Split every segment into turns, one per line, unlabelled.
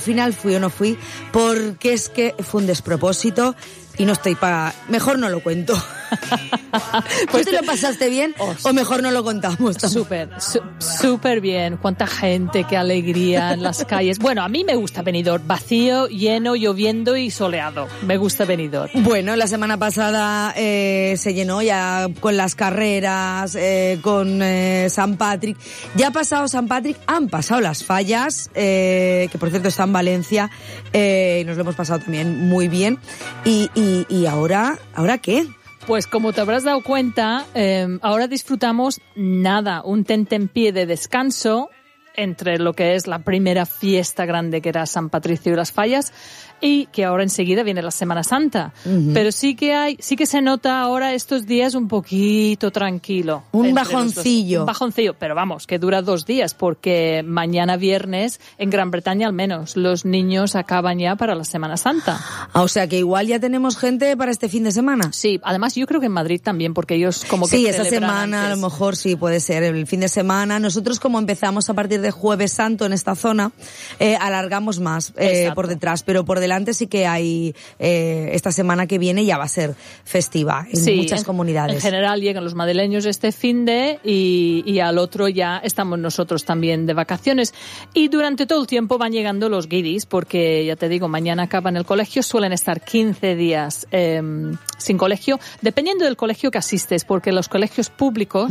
final fui o no fui, porque es que fue un despropósito y no estoy mejor no lo cuento. Pues ¿tú te lo pasaste bien o mejor no lo contamos?
Súper bien. Cuánta gente, qué alegría en las calles. Bueno, a mí me gusta Benidorm, vacío, lleno, lloviendo y soleado. Me gusta Benidorm.
Bueno, la semana pasada se llenó ya con las carreras, con San Patrick. Ya ha pasado San Patrick, han pasado las fallas, que por cierto está en Valencia, y nos lo hemos pasado también muy bien. ¿Y ahora qué?
Pues como te habrás dado cuenta, ahora disfrutamos un tentempié de descanso entre lo que es la primera fiesta grande que era San Patricio y las fallas, y que ahora enseguida viene la Semana Santa. Uh-huh. Pero sí que se nota ahora estos días un poquito tranquilo.
Un bajoncillo.
Un bajoncillo, pero vamos, que dura 2 días, porque mañana viernes, en Gran Bretaña al menos, los niños acaban ya para la Semana Santa.
O sea que igual ya tenemos gente para este fin de semana.
Sí, además yo creo que en Madrid también, porque ellos como que
sí, esta semana antes. A lo mejor sí puede ser el fin de semana. Nosotros como empezamos a partir de Jueves Santo en esta zona, alargamos más por detrás, pero por delante sí que hay, esta semana que viene ya va a ser festiva en muchas comunidades.
En general llegan los madrileños este finde y al otro ya estamos nosotros también de vacaciones. Y durante todo el tiempo van llegando los guiris, porque ya te digo, mañana acaban el colegio, suelen estar 15 días sin colegio, dependiendo del colegio que asistes, porque los colegios públicos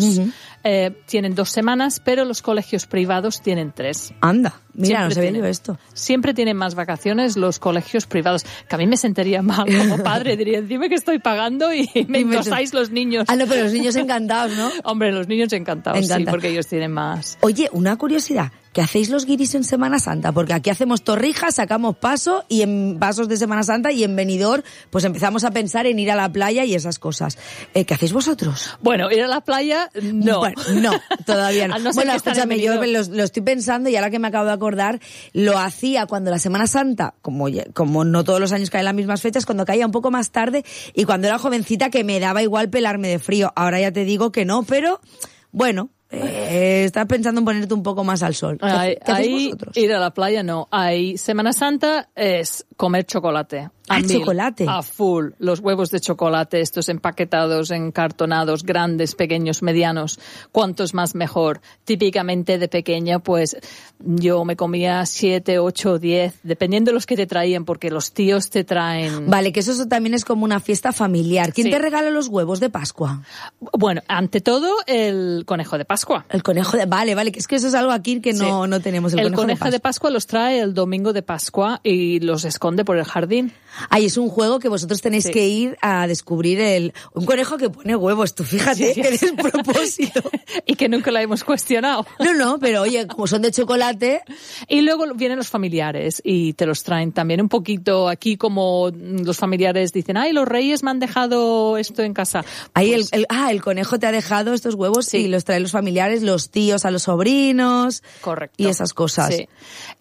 tienen 2 semanas, pero los colegios privados tienen 3.
Anda, mira, no sabía yo esto.
Siempre tienen más vacaciones los colegios privados, que a mí me sentiría mal como padre, diría, dime que estoy pagando y me endosáis los niños.
Ah, no, pero los niños encantados, ¿no?
Hombre, los niños encantados, sí, porque ellos tienen más.
Oye, una curiosidad, ¿qué hacéis los guiris en Semana Santa? Porque aquí hacemos torrijas, sacamos paso y en pasos de Semana Santa, y en Benidorm pues empezamos a pensar en ir a la playa y esas cosas. ¿Qué hacéis vosotros?
Bueno, ir a la playa, no.
Bueno, no, todavía no. Bueno, escúchame, yo lo estoy pensando y ahora que me acabo de acordar, lo hacía cuando la Semana Santa, como no todos los años caen las mismas fechas, cuando caía un poco más tarde y cuando era jovencita, que me daba igual pelarme de frío. Ahora ya te digo que no, pero bueno, estás pensando en ponerte un poco más al sol. ¿Qué hacéis vosotros?
Ir a la playa no. Semana Santa es comer chocolate.
Chocolate.
A full. Los huevos de chocolate, estos empaquetados, encartonados, grandes, pequeños, medianos. Cuantos más mejor. Típicamente de pequeña, pues yo me comía 7, 8, 10, dependiendo de los que te traían, porque los tíos te traen.
Vale, que eso también es como una fiesta familiar. ¿Quién te regala los huevos de Pascua?
Bueno, ante todo, el conejo de Pascua.
El conejo de... Vale, que es que eso es algo aquí que no tenemos. El
conejo de Pascua los trae el domingo de Pascua y los esconde por el jardín.
Ay, es un juego que vosotros tenéis que ir a descubrir un conejo que pone huevos. Tú fíjate que despropósito.
Y que nunca la hemos cuestionado.
No, pero oye, como son de chocolate.
Y luego vienen los familiares y te los traen también un poquito aquí, como los familiares dicen, ay, los reyes me han dejado esto en casa.
Ahí pues, el conejo te ha dejado estos huevos y los traen los familiares, los tíos a los sobrinos.
Correcto.
Y esas cosas.
Sí.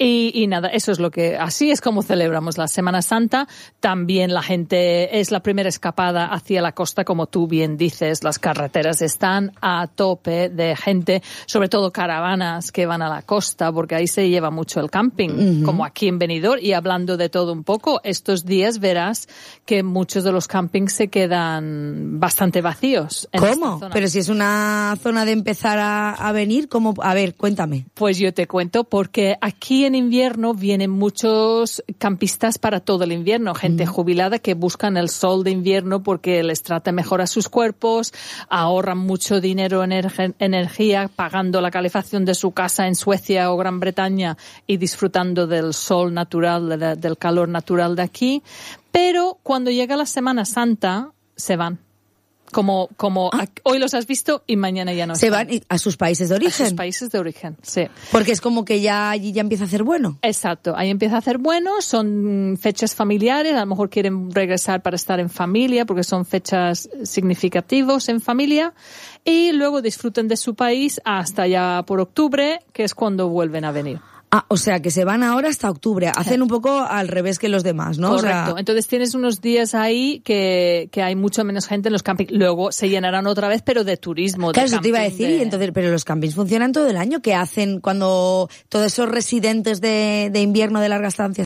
Y nada, eso es así es como celebramos la Semana Santa. También la gente, es la primera escapada hacia la costa, como tú bien dices, las carreteras están a tope de gente, sobre todo caravanas que van a la costa, porque ahí se lleva mucho el camping, como aquí en Benidorm. Y hablando de todo un poco, estos días verás que muchos de los campings se quedan bastante vacíos.
¿Cómo? Pero si es una zona de empezar a venir, ¿cómo? A ver, cuéntame.
Pues yo te cuento, porque aquí en invierno vienen muchos campistas para todo el invierno, gente jubilada que buscan el sol de invierno porque les trata mejor a sus cuerpos, ahorran mucho dinero, energía, pagando la calefacción de su casa en Suecia o Gran Bretaña y disfrutando del sol natural, del calor natural de aquí. Pero cuando llega la Semana Santa, se van. Como hoy los has visto y mañana ya no.
Se van a sus países de origen.
A sus países de origen, sí.
Porque es como que allí ya empieza a hacer bueno.
Exacto, ahí empieza a hacer bueno, son fechas familiares, a lo mejor quieren regresar para estar en familia, porque son fechas significativas en familia, y luego disfruten de su país hasta ya por octubre, que es cuando vuelven a venir.
O sea, que se van ahora hasta octubre. Hacen un poco al revés que los demás, ¿no?
Correcto.
O sea...
Entonces tienes unos días ahí que hay mucho menos gente en los campings. Luego se llenarán otra vez, pero de turismo.
Claro, eso te iba a decir. Y entonces, pero los campings funcionan todo el año. ¿Qué hacen cuando todos esos residentes de invierno de larga estancia